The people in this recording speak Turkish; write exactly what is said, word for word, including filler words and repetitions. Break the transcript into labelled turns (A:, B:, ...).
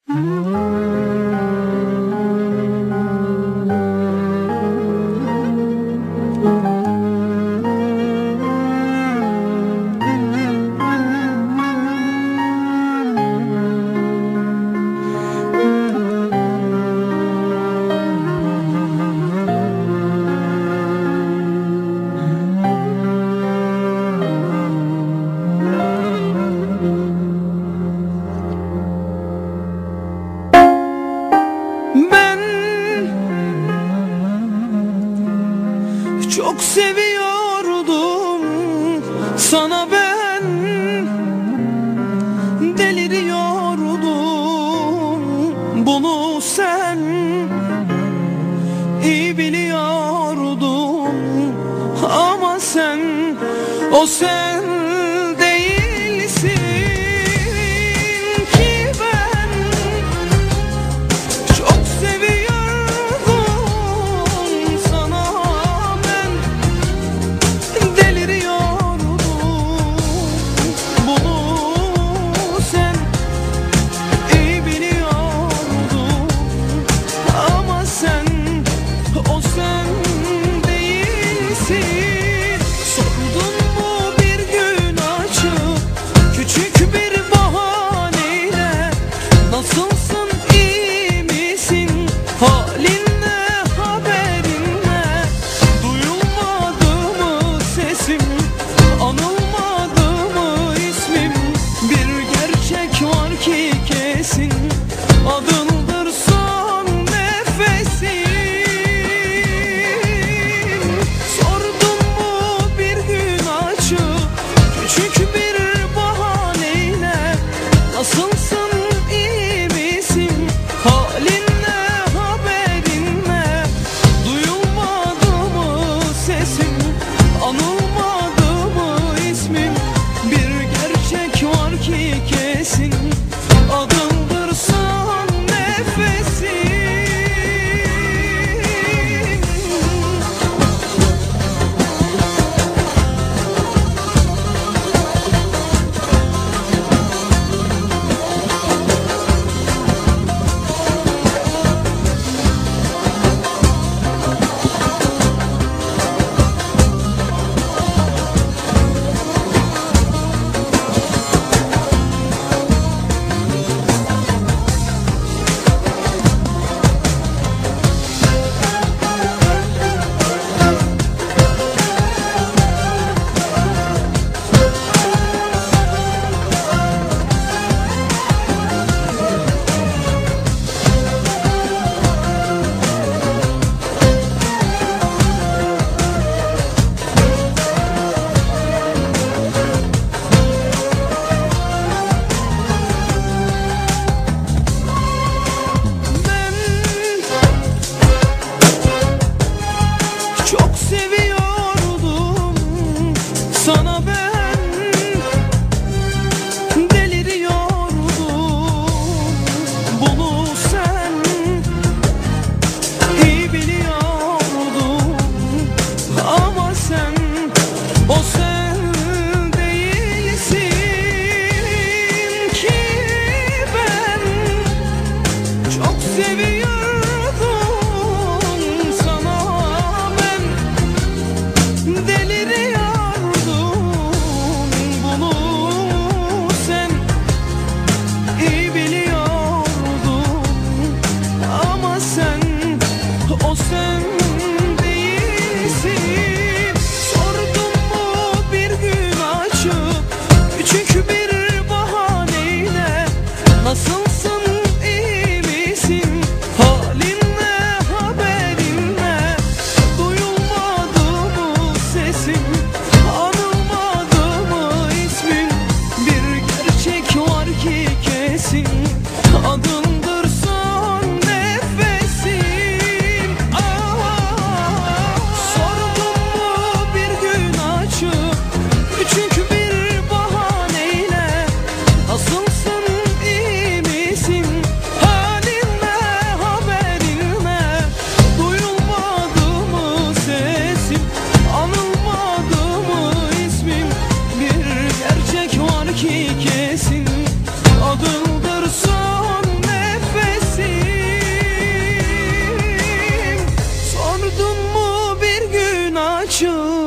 A: Çok seviyordum, sana ben deliriyordum. Bunu sen iyi biliyordun, ama sen, o sen değilsin ki. Ben çok seviyordum, sana ben deliriyordum. Bunu sen iyi biliyordun, ama sen, o sen değilsin. Sordun mu bir gün açıp küçük bir bahaneyle, nasılsın, iyi misin, halin ne, haberin ne? Duyulmadı mı sesim, anılmadı mı ismim? Bir gerçek var ki kesin, adındır son nefesim. Sordun mu bir gün açıp küçük bir bahaneyle, nasılsın, iyi misin, halin ne, haberin ne? Duyulmadı mı sesim, anılmadı mı ismim? Bir gerçek var ki kesin, adımdır son nefesim. Çok seviyordum, sana ben deliriyordum. Bunu sen iyi biliyordun, ama sen, o sen değilsin ki. Ben çok seviyordum, sana ben deliriyordum. Bunu sen iyi biliyordun, ama sen, o sen değilsin. Sordun mu bir gün açıp küçük bir bahaneyle, nasılsın, iyi misin, halin ne, haberin ne? Duyulmadı mı sesim, anılmadı mı ismin? Bir gerçek var ki kesin, adındır son nefesim. Ah, sordun mu bir gün açıp küçük bir bahaneyle, nasılsın, iyi misin, açıp